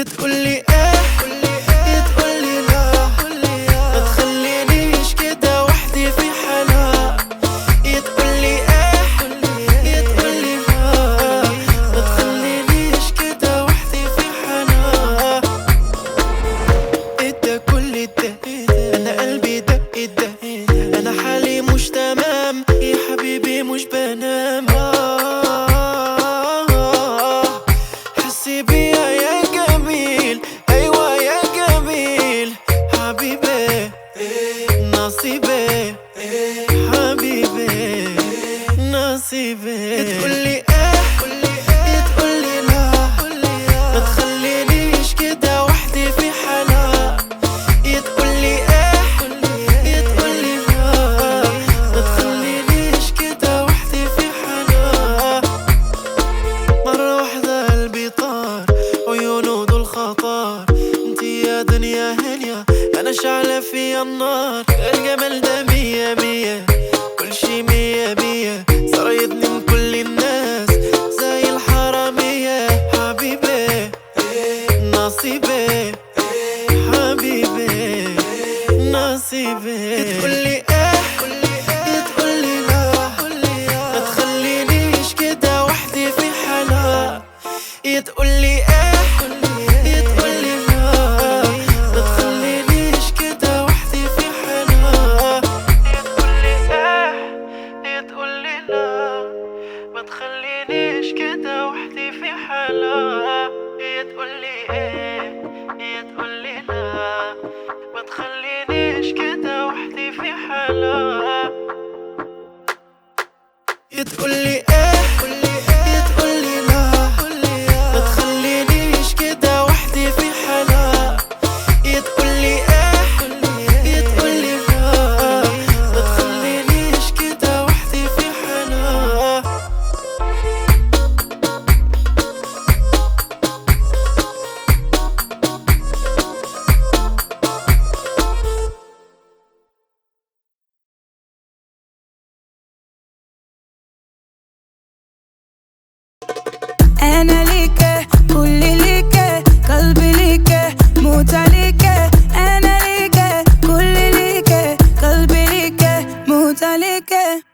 يا تقولي ايه يا تقولي لا، ما تخلينيش كده وحدي في حالها. يا تقولي ايه يا تقولي لا، ما تخلينيش كده وحدي في حالها. ايه كل ده، انا قلبي دق انا حالي مش تمام يا حبيبي مش بنام. حسي بيا يا جميل، ايوه يا جميل حبيبي نصيبي حبيبي نصيبي. يا تقولي ايه يا تقولي لا، ما تخلينيش كده وحدي في حالها. يا تقولي ايه يا تقولي لا، ما تخلينيش كده وحدي في حالها. مرة واحدة قلبي طار، عيونه دول خطر، انتي يا دنيا هنيا انا شعلة فيا النار. الجمال ده مية مية، كل شي مية مية، صار يدني كل الناس زي الحرامية. حبيبي نصيبي حبيبي نصيبي. يا تقولي ايه يا تقولي لا، ما تخلينيش كده وحدي في حالها. يا تقولي ايه يا تقولي لا، ما تخلينيش كده وحدي في حالها. يا تقولي ايه يا تقولي لا، ما تخلينيش كده وحدي في حالها. يا تقولي ايه يا تقولي لا، ما تخلينيش كده وحدي في حالها. يا تقولي ايه يا تقولي لا، ما تخلينيش كده وحدي في حالها. يا تقولي ايه يا تقولي لا، ما تخلينيش كده وحدي في حالها. أنا ليك كل ليك، قلبي ليك موت عليك. أنا ليك كل ليك، قلبي ليك موت عليك.